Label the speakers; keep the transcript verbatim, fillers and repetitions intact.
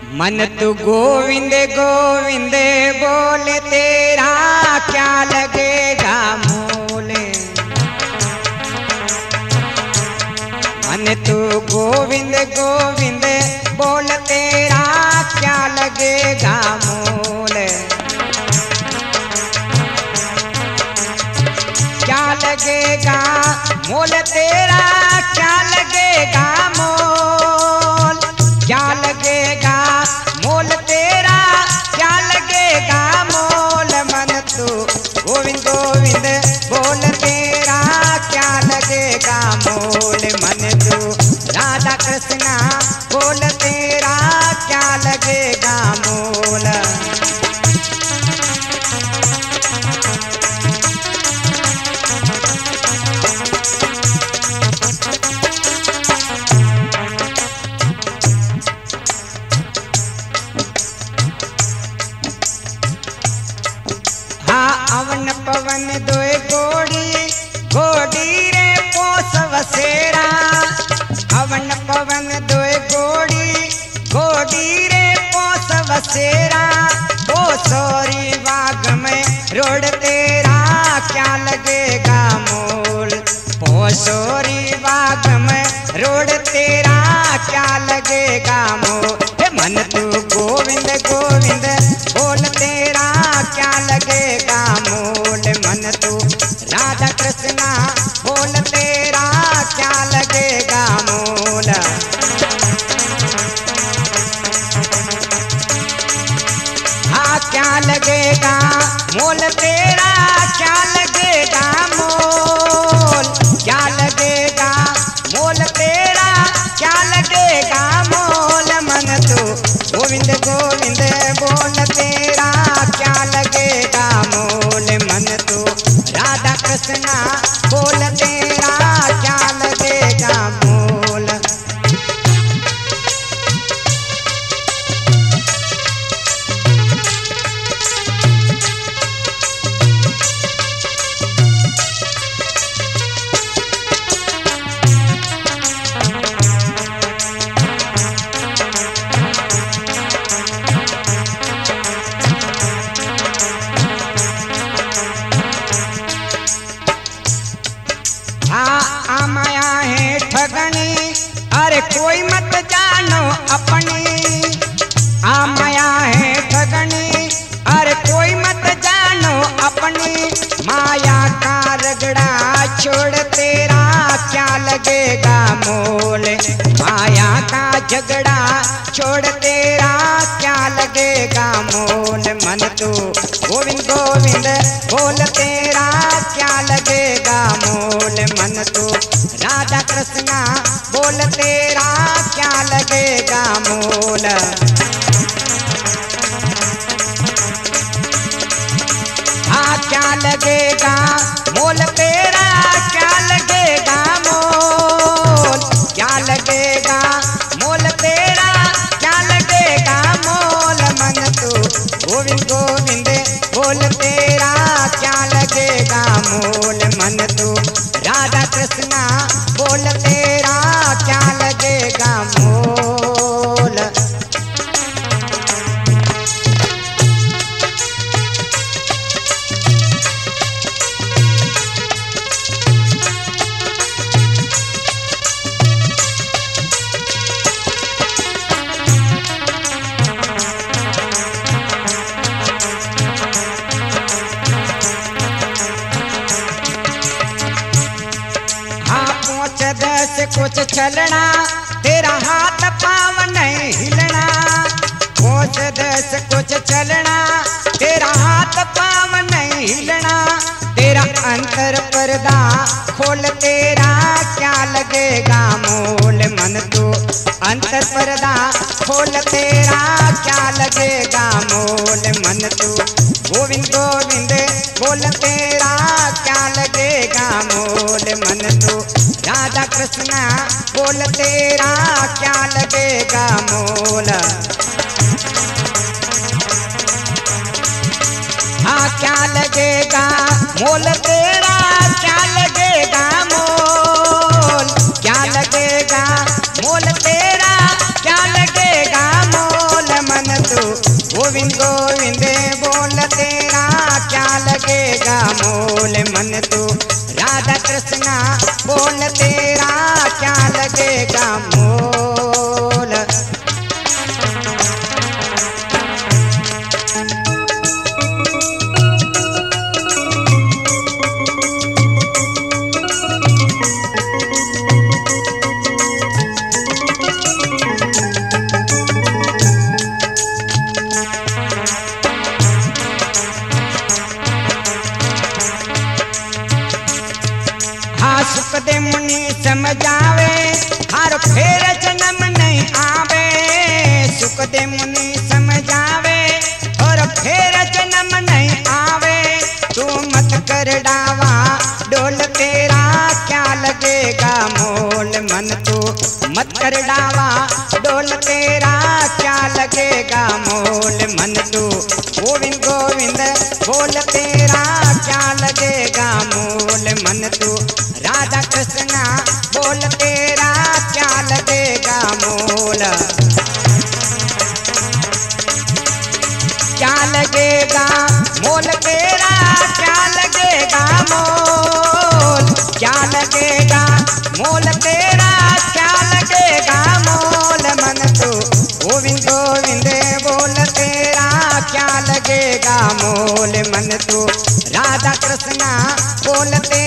Speaker 1: मन तू गोविंद गोविंद बोले तेरा क्या लगेगा मोल। मन तू गोविंद गोविंद बोल तेरा क्या लगेगा मोल। क्या लगेगा मोल तेरा क्या लगेगा मोल। क्या लगेगा मोल तेरा क्या लगेगा मोल। मन तू गोविंद गोविंद बोल तेरा क्या लगेगा मोल। मन तू राधा कृष्णा बोल तेरा क्या लगेगा मोल। अवन पवन दोए गोड़ी गोड़ी रे पोस वसेरा। अवन पवन दोए गोड़ी गोड़ी रे पोस वसेरा। ओ सोरी बाग में रोड तेरा क्या लगेगा मोल। ओ सोरी बाग में रोड तेरा क्या लगेगा मोल। मन तू गोविंद गोविंद बोल तेरा क्या लगेगा मोल। मन तू राधा कृष्णा बोल तेरा क्या लगेगा मोल। हाँ क्या लगेगा मोल तेरा क्या लगेगा मोल। क्या लगेगा मोल तेरा क्या लगेगा मोल। मन तू गोविंद गोविंद बोल तेरा क्या लगेगा मोल। मन तू राधा कृष्णा बोल तेरा क्या लगेगा मोल। माया है ठगनी अरे कोई मत जानो अपनी। आ माया है ठगनी अरे कोई मत जानो अपनी। माया का रगड़ा छोड़ तेरा क्या लगेगा मोल। माया का झगड़ा छोड़ तेरा क्या लगेगा मोल। मन तू गोविंद गोविंद बोल तेरा क्या लगेगा मोल। मन तू राधा कृष्णा बोल तेरा क्या लगेगा मोल। हाँ क्या लगेगा मोल तेरा क्या लगेगा मोल। क्या लगेगा मोल तेरा क्या लगेगा मोल। मन तू गोविंद गोविंद बोल तेरा क्या लगेगा मोल। मन तू राधा कृष्णा बोल तेरा क्या लगेगा मोल। दस कुछ चलना तेरा हाथ पाँव नहीं हिलना। कोच दस कुछ चलना तेरा हाथ पाँव नहीं हिलना। तेरा अंतर पर्दा खोल तेरा क्या लगेगा मोल। मन तू अंतर पर्दा खोल तेरा क्या लगेगा मोल। मन तू गोविंद गोविंद बोल तेरा क्या लगेगा मोल। मन तू राधा कृष्णा बोल तेरा क्या लगेगा मोल। हाँ क्या लगेगा मोल तेरा क्या लगेगा मोल। क्या लगेगा मोल तेरा क्या लगेगा मोल। कर डावा डोल तेरा क्या लगेगा मोल मन तू गोविंद गोविंद बोल तेरा क्या लगेगा मोल मन तू राधा कृष्णा बोल तेरा क्या लगेगा मोल क्या लगेगा मोल तेरा क्या लगेगा मोल क्या लगेगा मोल तेरा क्या लगेगा मोल मन तू गोविंद गोविंद बोल तेरा क्या लगेगा मोल मन तू राधा कृष्णा बोल तेरा